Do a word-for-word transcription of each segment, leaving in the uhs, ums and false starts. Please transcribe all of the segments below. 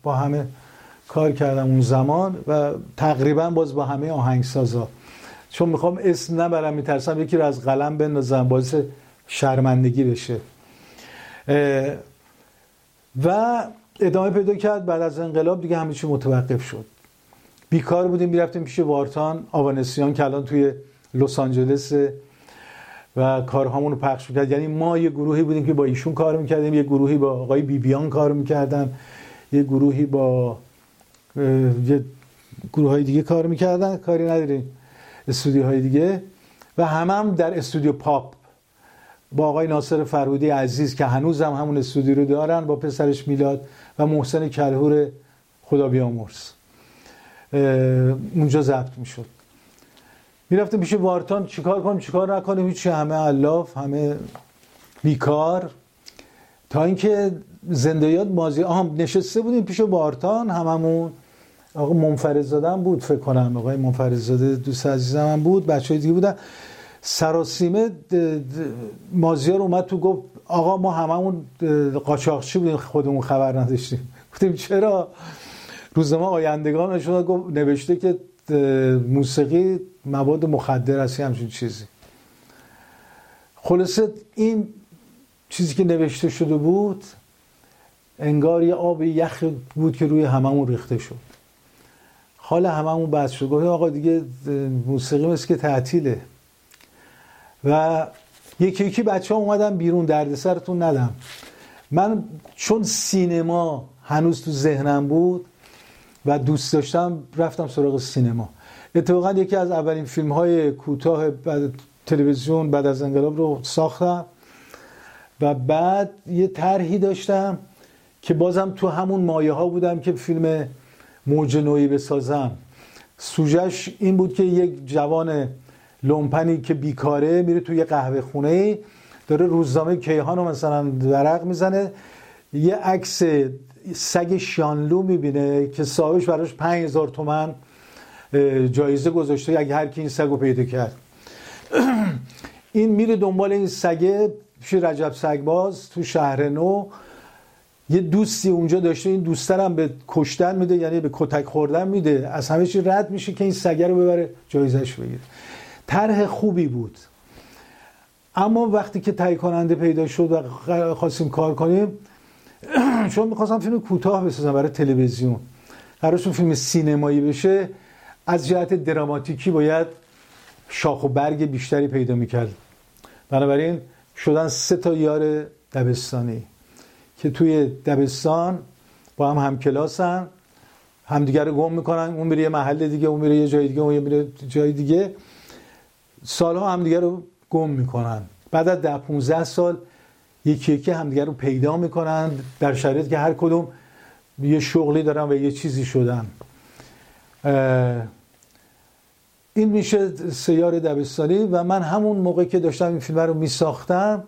با همه کار کردم اون زمان و تقریبا باز با همه آهنگسازا، چون میخوام اسم نبرم، میترسم یکی رو از قلم بندازم باعث شرمندگی بشه. و ادامه پیدا کرد. بعد از انقلاب دیگه همه چی متوقف شد. بیکار بودیم، میرفتیم پیش وارتان آوانسیان که الان توی لس آنجلس و کارهامون رو پخش میکرد. یعنی ما یه گروهی بودیم که با ایشون کار میکردیم، یه گروهی با آقای بیبیان کار میکردن، یه گروهی با یه گروه های دیگه کار میکردن، کاری نداریم، استودیوهای دیگه. و همه هم در استودیو پاپ با آقای ناصر فرهودی عزیز که هنوز هم همون استودیو رو دارن، با پسرش میلاد و محسن کلهور خدا بیامرز، اونجا ضبط میشد. میرفتیم پیش وارتان چیکار کنیم چیکار نکنیم، هیچی، همه علاف، همه بیکار. تا اینکه زنده‌یاد مازی آها نشسته بودیم پیش وارتان، هممون، آقا منفردزاده هم بود فکر کنم، آقای منفردزاده دوست عزیزم هم بود، بچهای دیگه بودن. سراسیمه مازیار اومد تو گفت آقا ما هممون قاچاقچی بودیم خودمون خبر نداشتیم. گفتیم چرا؟ روزنامه آیندگان نشون گفت نوشته که موسیقی مواد مخدر است، همچین چیزی. خلاصه این چیزی که نوشته شده بود انگار یه آب یخ بود که روی هممون ریخته شد. حال هممون بد شد. گفتیم آقا دیگه موسیقی مثل که تعطیله. و یکی یکی بچه ها اومدن بیرون، دردسرتون ندم. من چون سینما هنوز تو ذهنم بود و دوست داشتم رفتم سراغ سینما. اتفاقا یکی از اولین فیلم های کوتاه بعد تلویزیون بعد از انقلاب رو ساختم و بعد یه طرحی داشتم که بازم تو همون مایه ها بودم که فیلم موج نویی بسازم. سوژش این بود که یک جوان لومپنی که بیکاره میره توی یه قهوه خونه داره روزنامه کیهان رو مثلا ورق میزنه، یه عکس سگ شانلو میبینه که صاحبش براش پنج هزار تومن جایزه گذاشته اگه هر کی این سگو پیدا کرد. این میره دنبال این سگه پیش رجب سگباز تو شهر نو. یه دوستی اونجا داشته، این دوستر هم به کشتن میده، یعنی به کتک خوردن میده، از همه چی رد میشه که این سگه رو ببره جایزش بگیره. طرح خوبی بود، اما وقتی که تهیه کننده پیدا شد و خواستیم کار کنیم، چون میخواستم فیلم کوتاه بسازم برای تلویزیون، قرارشون فیلم سینمایی بشه، از جهت دراماتیکی باید شاخ و برگ بیشتری پیدا میکرد. بنابراین شدن سه تا یار دبستانی که توی دبستان با هم همکلاسن، همدیگه رو گم میکنن، اون میره یه محل دیگه، اون میره یه جای دیگه، اون میره جای دیگه، سالها همدیگه رو گم میکنن. بعد از ده پونزده سال یکی یکی همدیگه رو پیدا میکنن در شرایطی که هر کدوم یه شغلی دارن و یه چیزی شدن. این میشه سه یار دبستانی. و من همون موقع که داشتم این فیلم رو میساختم،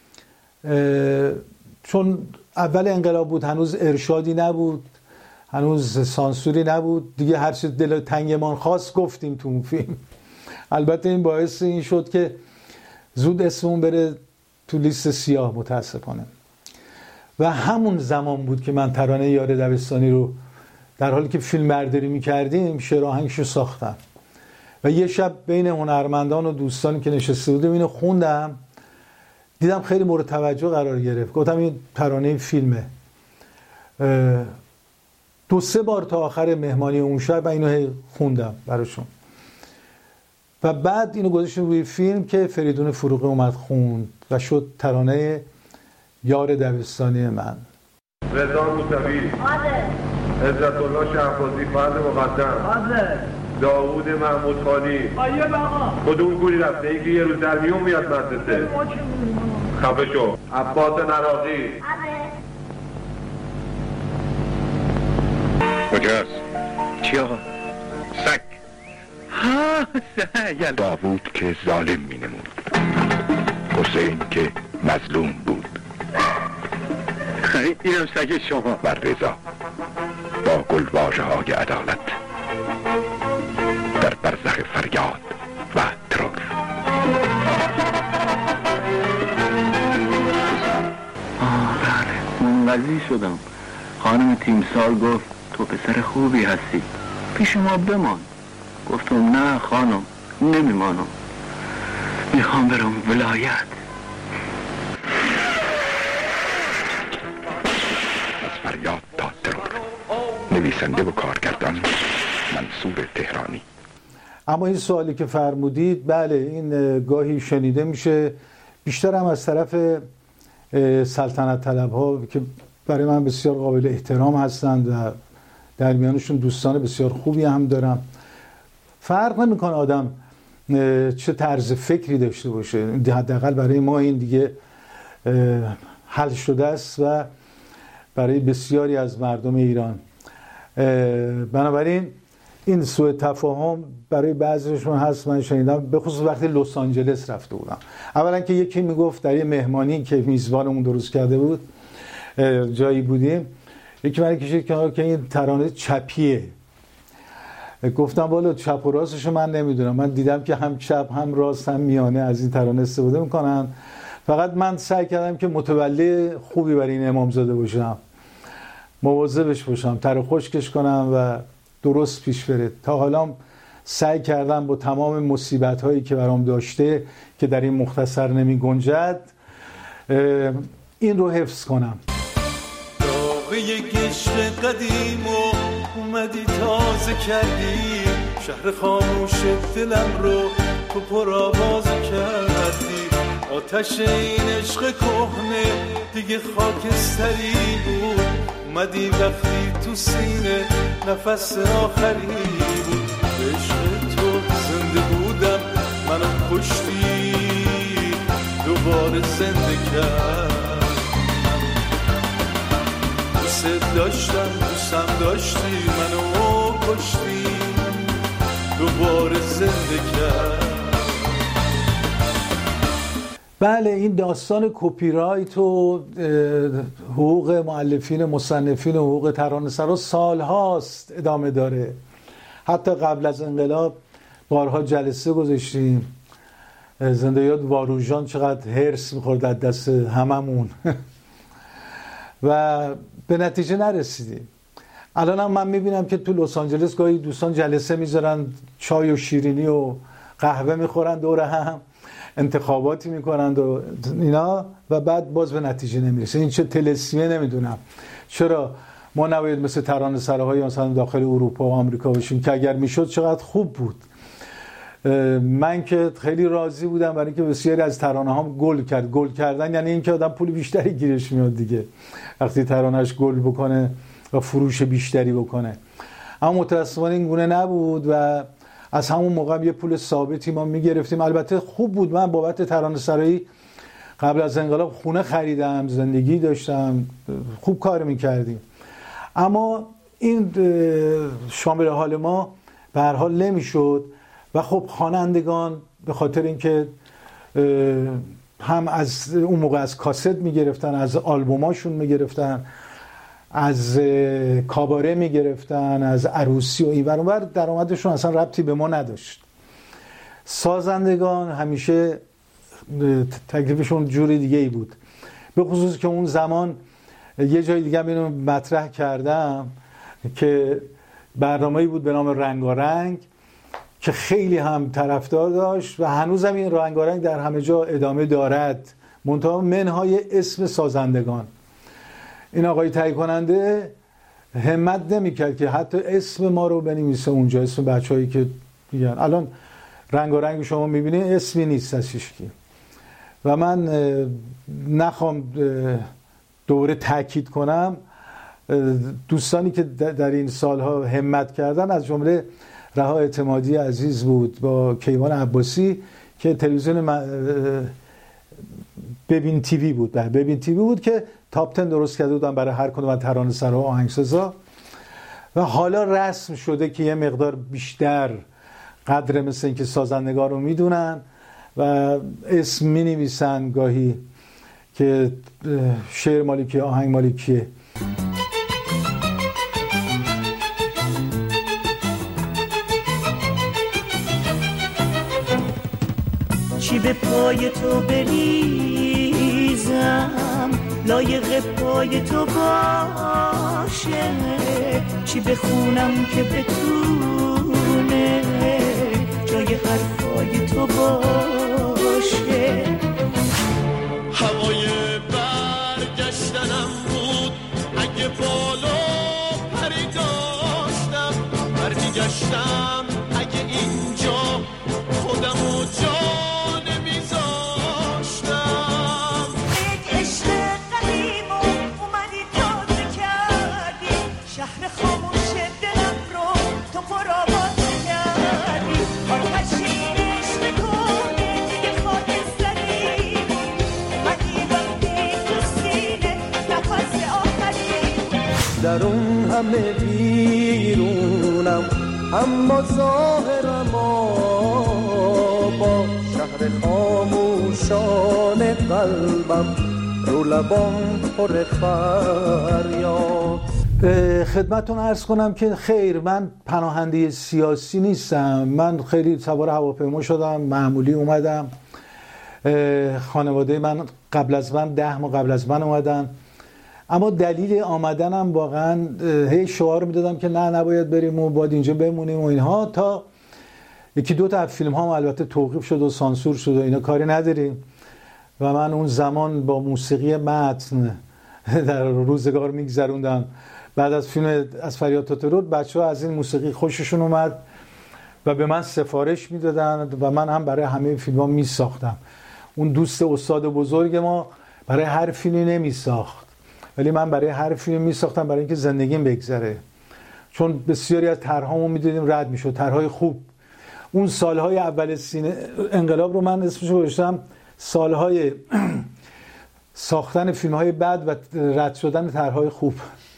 چون اول انقلاب بود، هنوز ارشادی نبود، هنوز سانسوری نبود دیگه، هر چه دل تنگمان خواست گفتیم تو اون فیلم. البته این باعث این شد که زود اسممون بره تو لیست سیاه متاسفانه. و همون زمان بود که من ترانه یار دبستانی رو در حالی که فیلم برداری میکردیم شعر آهنگشو ساختم و یه شب بین هنرمندان و دوستانی که نشسته بودیم اینو خوندم، دیدم خیلی مورد توجه قرار گرفت. گفتم این ترانه فیلمه. دو سه بار تا آخر مهمانی اون شب اینو خوندم براشون و بعد اینو گذاشتم روی فیلم که فریدون فروغی اومد خوند و شد ترانه یار دبستانی من. رضا موسوی، عزت الله شهبازی، فرد مقدم، داوود محمود خانی. آیه بقا کدوم گوری رفته؟ یکی یه روز در میون میاد مدرسه. خفه شو. عباس نراقی. کجاست؟ چی آقا؟ سگ. ها سگ. داوود که ظالم می نمود، حسین که مظلوم بود. اینم سگ شما. و رضا با گلواژه های عدالت در برزخ فریاد و ترور. آه بله، منقضی شدم. خانم تیمسار سال گفت تو پسر خوبی هستی، پیش ما بمان. گفتم نه خانم، نمیمانم، میخوام برم ولایت. از فریاد تا ترور، نویسنده و کارگردان منصور تهرانی. اما این سوالی که فرمودید، بله این گاهی شنیده میشه، بیشتر هم از طرف سلطنت طلب ها که برای من بسیار قابل احترام هستند و در میانشون دوستان بسیار خوبی هم دارم. فرق نمیکنه آدم چه طرز فکری داشته باشه، حداقل برای ما این دیگه حل شده است و برای بسیاری از مردم ایران. بنابراین این سوء تفاهم برای بعضیشون هست. من شنیدم به خصوص وقتی لس آنجلس رفته بودم، اولا که یکی میگفت در یه مهمانی که میزبانمون درست کرده بود جایی بودیم، یکی من کشید که این ترانه چپیه. گفتم والا چپ و راستشو من نمیدونم، من دیدم که هم چپ هم راست هم میانه از این ترانه استفاده میکنن، فقط من سعی کردم که متولی خوبی برای این امامزاده باشم، مواظبش باشم، تر خشکش کنم و درست پیش بره. تا حالا سعی کردم با تمام مصیبت هایی که برام داشته که در این مختصر نمی گنجد این رو حفظ کنم. داغه گشت قدیم و اومدی تازه کردی، شهر خاموش دلم رو تو پر آواز کردی. آتش این عشق کهنه دیگه خاکستری بود، اومدی وقتی تو سینه نفس آخری بود. به عشق تو زنده بودم، منو کشتی دوباره زنده کرد. دوست داشتم دوستم داشتی، منو کشتی دوباره زنده کرد. بله این داستان کپی رایت و حقوق مؤلفین مصنفین و حقوق ترانه‌سرا سال هاست ادامه داره. حتی قبل از انقلاب بارها جلسه گذاشتیم، زنده یاد واروژان چقدر هرس می‌خورد از دست هممون و به نتیجه نرسیدیم. الان هم من میبینم که تو لس آنجلس گاهی دوستان جلسه میذارن، چای و شیرینی و قهوه میخورن دور هم، انتخاباتی میکنند و اینا و بعد باز به نتیجه نمیرسه. این چه طلسمیه نمیدونم. چرا ما نباید مثل ترانه‌سراهای مثلا داخل اروپا و آمریکا باشیم که اگر میشد چقدر خوب بود. من که خیلی راضی بودم برای اینکه بسیاری از ترانه هم گل کرد. گل کردن یعنی اینکه آدم پول بیشتری گیرش میاد دیگه وقتی ترانهش گل بکنه و فروش بیشتری بکنه. اما متأسفانه این گونه نبود و از همون موقع یه پول ثابتی ما میگرفتیم. البته خوب بود، من بابت ترانه‌سرایی قبل از انقلاب خونه خریدم، زندگی داشتم، خوب کار میکردیم. اما این شامل حال ما به هر حال نمیشد و خب خوانندگان به خاطر اینکه هم از اون موقع از کاست میگرفتن، از آلبوماشون میگرفتن، از کاباره میگرفتن، از عروسی و این ور اون ور، درآمدشون اصلا ربطی به ما نداشت. سازندگان همیشه تکلیفشون جوری دیگه ای بود، به خصوص که اون زمان یه جای دیگه هم اینو مطرح کردم که برنامه‌ای بود به نام رنگارنگ که خیلی هم طرفدار داشت و هنوزم این رنگارنگ در همه جا ادامه دارد، منتها منهای اسم سازندگان. این آقای تهیه کننده همت نمی‌کرد که حتی اسم ما رو بنویسه اونجا، اسم بچه‌هایی که میگن. الان رنگارنگ شما می‌بینید اسمی نیست از هیچکی و من نخوام دوباره تاکید کنم، دوستانی که در این سالها همت کردن از جمله رها اعتمادی عزیز بود با کیوان عباسی که تلویزیون ببین تیوی بود، ببین تیوی بود که تاپ ده درست کرده بودن برای هر کدوم از ترانه‌سرا و آهنگسازا و حالا رسم شده که یه مقدار بیشتر قدر مثل این که سازندگان رو میدونن و اسم می نویسن گاهی که شعر مالیکیه، آهنگ مالیکیه. چی به پای تو بریزم لایق پای تو باشه، چی بخونم که بتونه جای حرفای تو باشه. هوای برگشتنم بود اگه بالا پری داشتم، برمیگشتم اگه اینجا خودمو جا نمیذاشتم. یک عشق قدیم و اومدی تازه کردی، شهر خاموش دلم رو تو پرآواز کردی. آتشین عشق کنه دیگه خاک زدی، اومدی وقتی تو سینه نفس آخری. در اون همه بیرونم اما ظاهرم آبا، شهر خاموشان قلبم رو لبام پر فریاد. خدمتتون عرض کنم که خیر، من پناهنده سیاسی نیستم. من خیلی سوار هواپیما شدم، معمولی اومدم. خانواده من قبل از من ده ماه قبل از من اومدن، اما دلیل آمدنم واقعا هی شعار میدادم که نه نباید بریم و باید اینجا بمونیم و اینها، تا یکی دو تا فیلم ها البته توقیف شد و سانسور شد و اینا، کاری نداریم. و من اون زمان با موسیقی متن در روزگار میگذروندم. بعد از فیلم از فریاد تا ترود بچه‌ها از این موسیقی خوششون اومد و به من سفارش میدادن و من هم برای همه فیلم ها میساختم. اون دوست استاد بزرگ ما برای هر فیلمی نمیساخت، ولی من برای هر فیلم میساختم برای اینکه زندگیم بگذره، چون بسیاری از طرحامو میدیدیم رد میشد، طرحهای خوب. اون سالهای اول سینه انقلاب رو من اسمش رو گذاشتم سالهای ساختن فیلم‌های بد و رد شدن طرحهای خوب.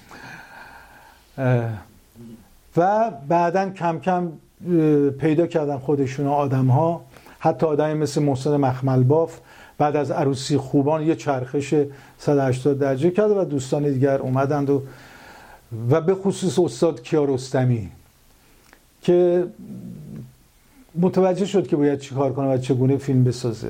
و بعدن کم کم پیدا کردن خودشون آدم‌ها، حتی آدمی مثل محسن مخملباف بعد از عروسی خوبان یه چرخش صد و هشتاد درجه کرد و دوستان دیگر اومدند و و به خصوص استاد کیارستمی که متوجه شد که باید چی کار کنه و چگونه فیلم بسازه.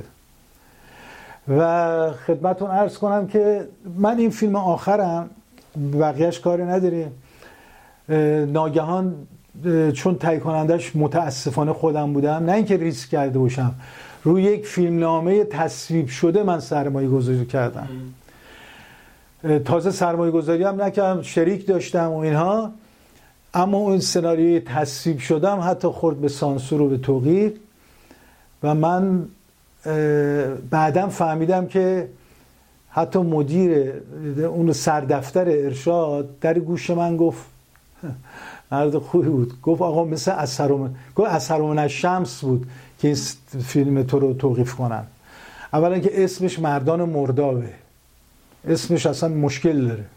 و خدمتون عرض کنم که من این فیلم آخرم، بقیهش کاری نداریم، ناگهان چون تهیه کنندش متاسفانه خودم بودم، نه اینکه ریسک کرده باشم، روی یک فیلمنامه تصویب شده من سرمایه گذاری کردم. تازه سرمایه گذاری هم نکردم، شریک داشتم و اینها، اما اون سناریوی تصویب شدم حتی خورد به سانسور و به توقیف. و من بعدم فهمیدم که حتی مدیر اون سردفتر ارشاد در گوش من گفت، مرد خوبی بود، گفت آقا مثل اثرم گفت اثرم الشمس بود که این فیلم تو رو توقیف کنن. اولا که اسمش مردان مردابه، اسمش اصلا مشکل داره.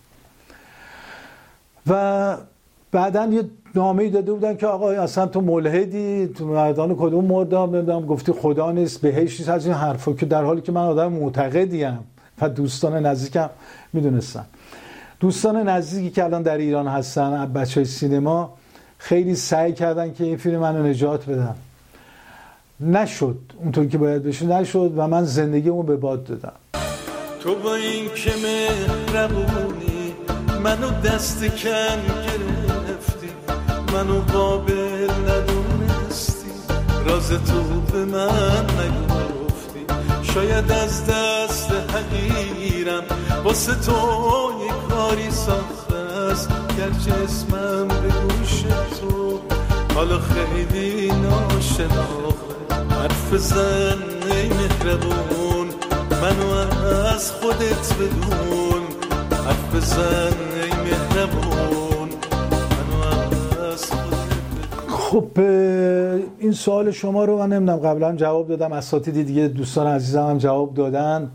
و بعداً یه نامه‌ای داده بودن که آقا اصلا تو ملحدی، تو مردان کدوم مرداب، نمیدونم گفتی خدا نیست، بهشت نیست، از این حرفا، که در حالی که من آدم معتقدیم و دوستان نزدیکم میدونستن. دوستان نزدیکی که الان در ایران هستن، بچهای سینما، خیلی سعی کردن که این فیلم منو نجات بدن. نشد اونطور که باید بشه، نشد و من زندگیمو به باد دادم. تو با این که مهربونی منو دست کن گرفتی، منو قابل ندونستی، راز تو به من نگفتی. شاید از دست حقیرم واسه تو یک کاری ساخته است، گرچه اسمم به گوش تو حالا خیلی ناشناخته. حرف زن ای مهربون، منو از خودت بدون. حرف زن ای مهربون، منو از خودت بدون. خب این سوال شما رو من نمیدونم قبلا جواب دادم، اساتید دیگه دوستان عزیزم هم جواب دادن.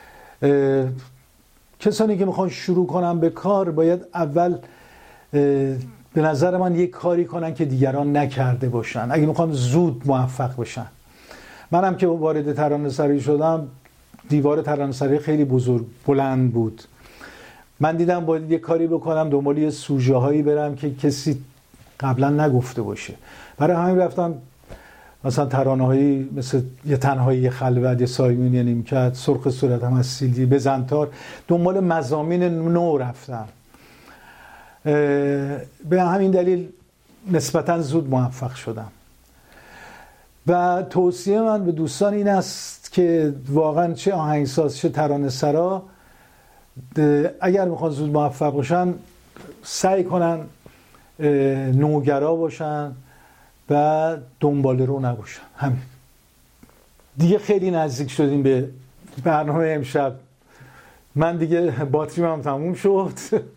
کسانی که میخوان شروع کنن به کار باید اول به نظر من یک کاری کنن که دیگران نکرده باشن اگه میخوان زود موفق بشن. منم که وارد ترانه‌سرایی شدم، دیوار ترانه‌سرایی خیلی بزرگ بلند بود. من دیدم باید یک کاری بکنم، دنبال یه سوژه هایی برم که کسی قبلا نگفته باشه. برای همین رفتم مثلا ترانه‌هایی مثل یه تنهایی خلوت، یه سایمونی نیمکت، سرخ صورتم از سیلی، بزنتار، دنبال مضامین نو رفتم. به همین دلیل نسبتاً زود موفق شدم و توصیه من به دوستان این است که واقعاً چه آهنگساز چه ترانه‌سرا اگر میخوان زود موفق باشن سعی کنن نوگرا باشن و دنبال رو نباشن. همین دیگه. خیلی نزدیک شدیم به برنامه امشب. من دیگه باتریم هم تموم شد.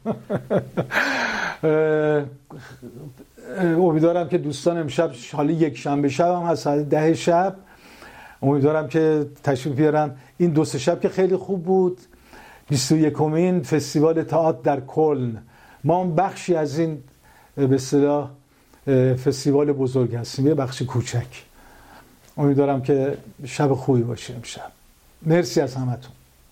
امیدوارم که دوستان امشب، حالا یک شنبه شب هم هست ساعت ده شب، امیدوارم که تشریف بیارن. این دو سه شب که خیلی خوب بود. بیست و یکمین فستیوال تئاتر در کلن، ما هم بخشی از این به اصطلاح فستیوال بزرگ هستیم، یه بخش کوچک. امیدوارم که شب خوبی باشه امشب. مرسی از همتون.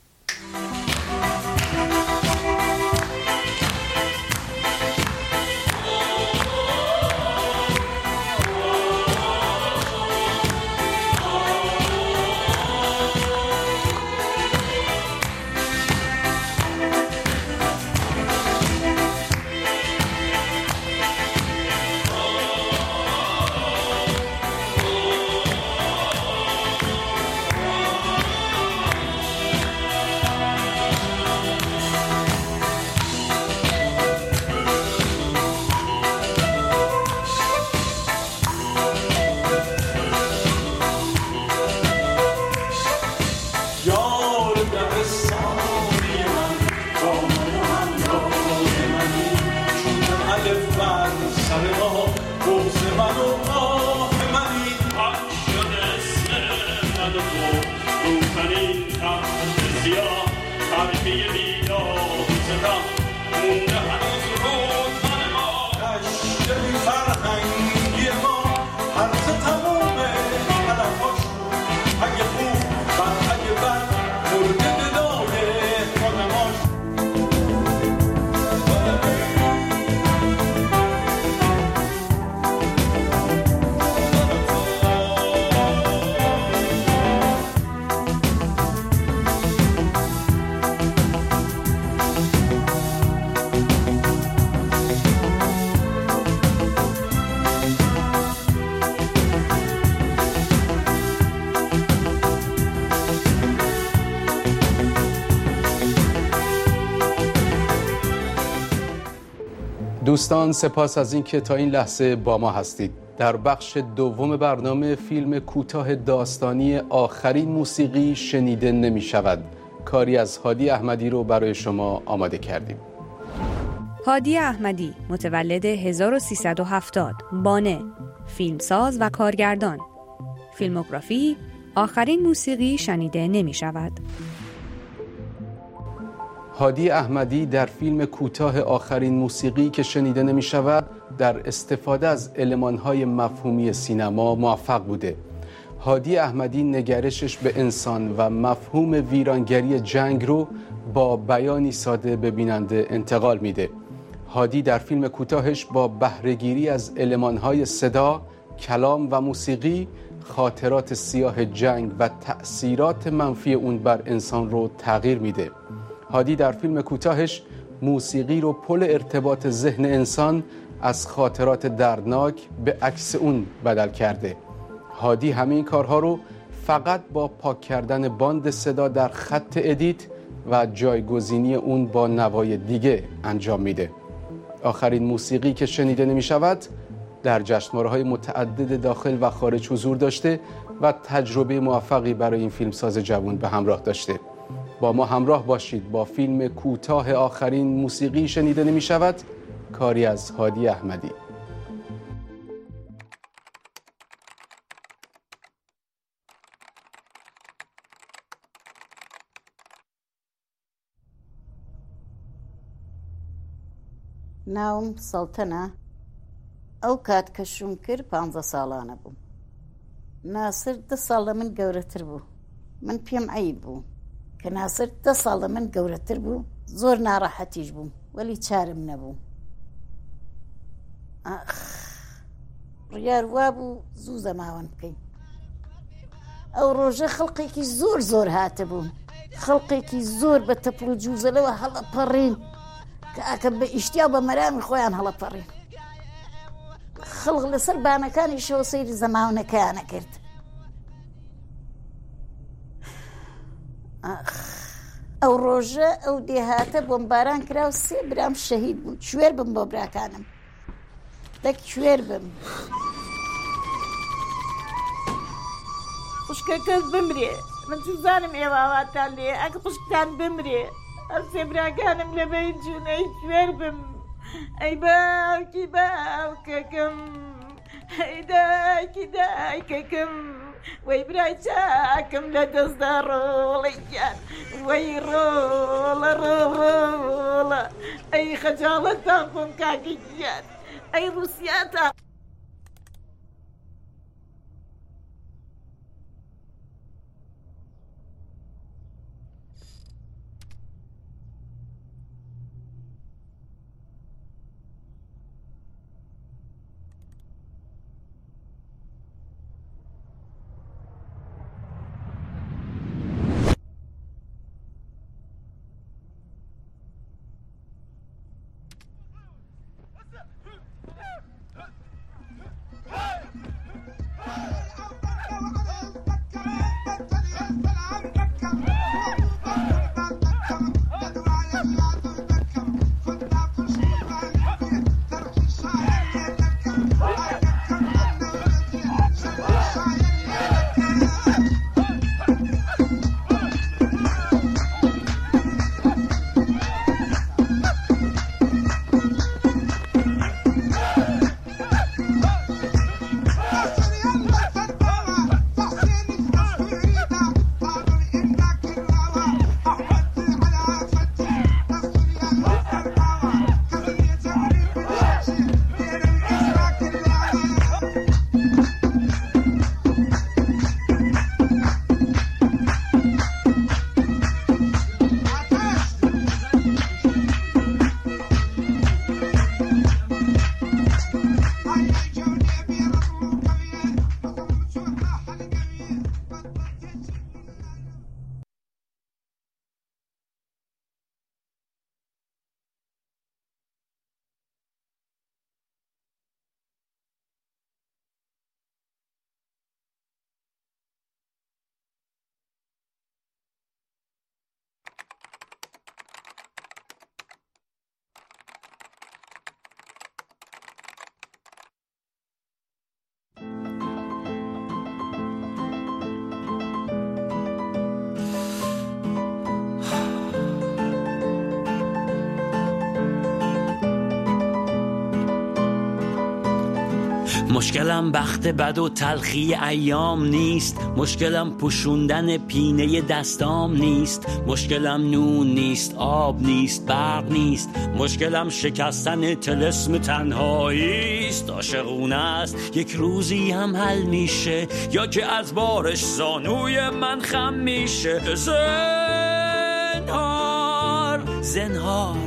دوستان سپاس از اینکه تا این لحظه با ما هستید. در بخش دوم برنامه فیلم کوتاه داستانی آخرین موسیقی شنیده نمی شود کاری از هادی احمدی رو برای شما آماده کردیم. هادی احمدی متولد هزار و سیصد و هفتاد، بانه، فیلمساز و کارگردان. فیلموگرافی آخرین موسیقی شنیده نمی شود. هادی احمدی در فیلم کوتاه آخرین موسیقی که شنیده نمی شود در استفاده از المان‌های مفهومی سینما موفق بوده. هادی احمدی نگرشش به انسان و مفهوم ویرانگری جنگ رو با بیانی ساده به بیننده انتقال میده. هادی در فیلم کوتاهش با بهره‌گیری از المان‌های صدا، کلام و موسیقی خاطرات سیاه جنگ و تأثیرات منفی اون بر انسان رو تغییر میده. هادی در فیلم کوتاهش موسیقی رو پل ارتباط ذهن انسان از خاطرات دردناک به عکس اون بدل کرده. هادی همین کارها رو فقط با پاک کردن باند صدا در خط ادیت و جایگزینی اون با نوای دیگه انجام میده. آخرین موسیقی که شنیده نمی شود در جشنواره‌های متعدد داخل و خارج حضور داشته و تجربه موفقی برای این فیلمساز جوان به همراه داشته. با ما همراه باشید با فیلم کوتاه آخرین موسیقی شنیده نمی شود کاری از هادی احمدی. ناوم سەڵتەنە. ئەو کات کە شوم کرد پانزە ساڵانە بووم. ناسر دە ساڵ لە من گەورەتر بوو. من پێم عەیب بوو کە ناسر دە ساڵ لە من گەورەتر بوو. زۆر ناڕەحەتیش بووم وەلی چارم نەبوو. ڕیار وا بوو زوو زەماوەند بکەین. ئەو ڕۆژە خەڵقێکی زۆر زۆر هاتە بوون، خەڵقێکی زۆر بە تەپڵ و جووزەلەوە هەڵە پەڕین کە ئاکە بە ئیشتیا بە مەرامی خۆیان هەڵە پەڕین. خەڵق لەسەر بانەکانی شەوە سەیری زەماونەکەیانە کرد. ئەو ڕۆژە ئەو دێهاتە بۆمباران کرا و سێ برام شەهید بوون. کوێر بم بۆ براکانم، دەک کوێر بم. خوشکەکەس بمرێ، من توزانم ئێوەواتان لێ، ئەگە خوشکتان بمرێ ئەو سێ براکانم لە بەی جوونەی کوێر بم. ئەی باوکی باوکەکەم، ئەی دایکی دایکەکەم، وەی برای چاکم لە دەستدا ڕۆڵەیان، وەی ڕۆڵە ڕۆڵە، ئەی خەجاڵەتان خۆم کاکەگیان، ئەی ڕووسیاتان. مشکلم بخت بد و تلخی ایام نیست، مشکلم پوشوندن پینه دستام نیست، مشکلم نون نیست، آب نیست، برق نیست، مشکلم شکستن طلسم تنهایی است. عاشقونه است یک روزی هم حل میشه، یا که از بارش زانوی من خم میشه. زنهار زنهار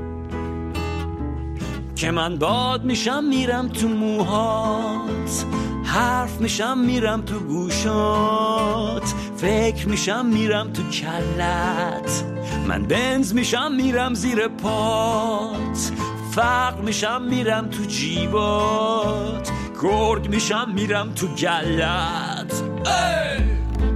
که من باد میشم میرم تو موهات، حرف میشم میرم تو گوشات، فکر میشم میرم تو کلت، من بنز میشم میرم زیر پات، فقر میشم میرم تو جیبات، گرگ میشم میرم تو گلت. ای!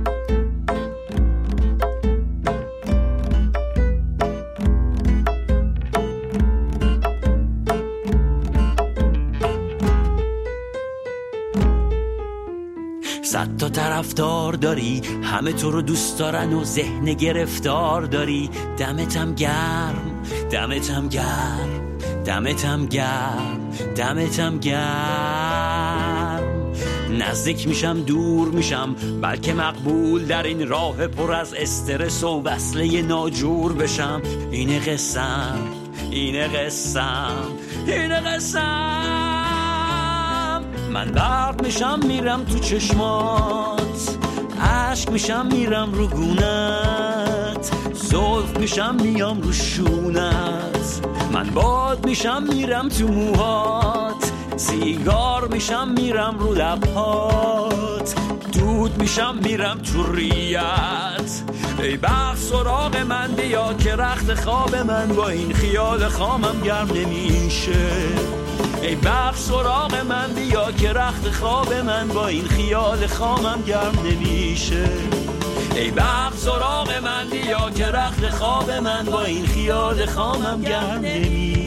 صد تا طرفدار داری، همه تو رو دوست دارن و ذهن گرفتار داری. دمتم گرم، دمتم گرم، دمتم گرم، دمتم گرم. نزدیک میشم دور میشم، بلکه مقبول در این راه پر از استرس و وصله ناجور بشم. اینه قسم، اینه قسم، اینه قسم. من برق میشم میرم تو چشمات، عشق میشم میرم رو گونت، زلف میشم میام رو شونت. من باد میشم میرم تو موهات، سیگار میشم میرم رو لبهات، دور زود میشم میرم تو ریت. ای برق سراغ من بیا که رخت خواب من با این خیال خامم گرم نمیشه. ای برق سراغ من بیا که رخت خواب من با این خیال خامم گرم نمیشه. ای برق سراغ من بیا که رخت خواب من با این خیال خامم گرم نمیشه.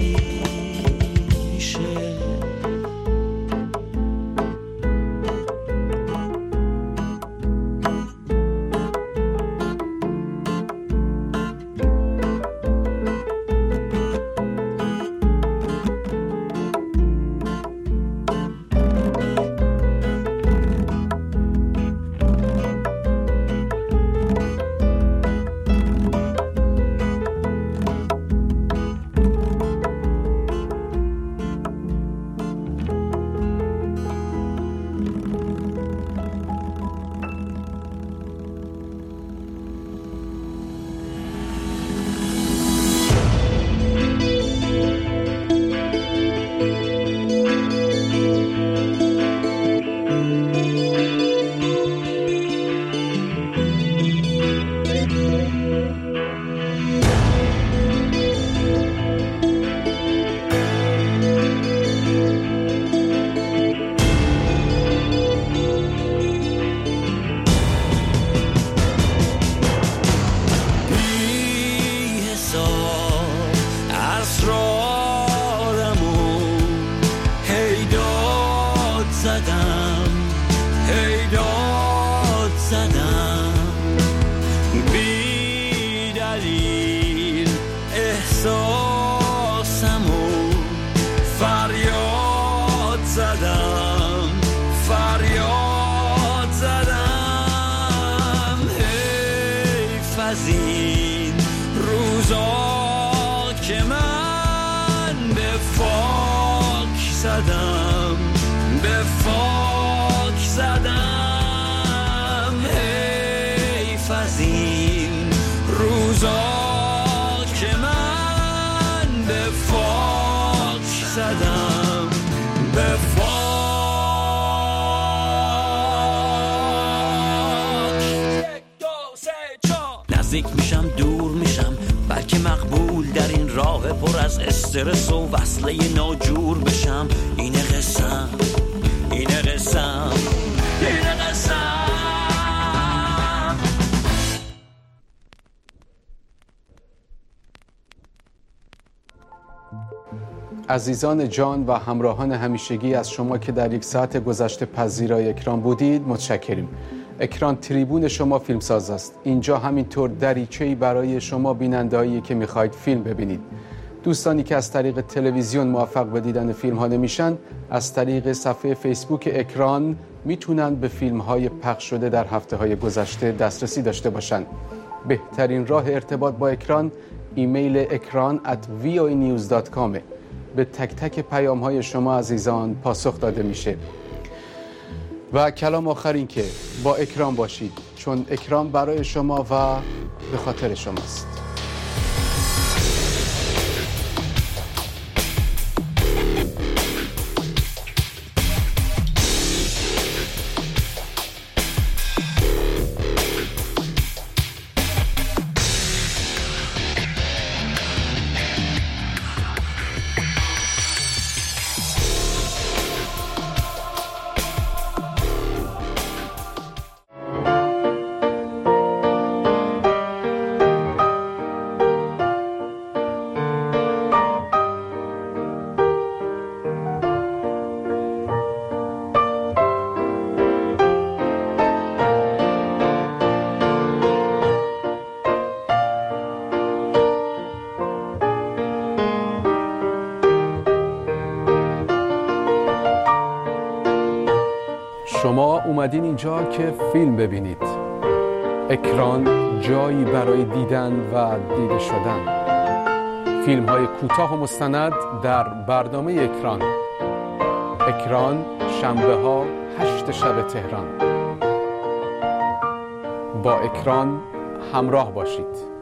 نزدیک میشم دور میشم بلکه مقبول در این راه پر از استرس و وصله ناجور بشم. اینه قسم اینه قسم اینه قسم. عزیزان جان و همراهان همیشگی از شما که در یک ساعت گذشته پذیرای اکران بودید متشکریم. اکران تریبون شما فیلمساز است. اینجا همینطور دریچه‌ای برای شما بیننده‌ای که می‌خواید فیلم ببینید. دوستانی که از طریق تلویزیون موفق به دیدن فیلم‌ها نمیشن، از طریق صفحه فیسبوک اکران میتونن به فیلم‌های پخش شده در هفته‌های گذشته دسترسی داشته باشند. بهترین راه ارتباط با اکران ایمیل اکران ات وی او ای نیوز دات کام. به تک تک پیام‌های شما عزیزان پاسخ داده میشه. و کلام آخر این که با اکران باشید، چون اکران برای شما و به خاطر شماست. شما اومدین اینجا که فیلم ببینید. اکران جایی برای دیدن و دیده شدن. فیلم های کوتاه و مستند در برنامه اکران. اکران شنبه ها هشت شب تهران. با اکران همراه باشید.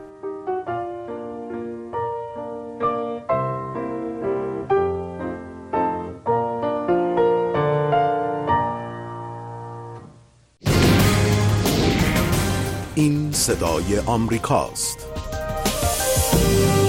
صدای آمریکاست.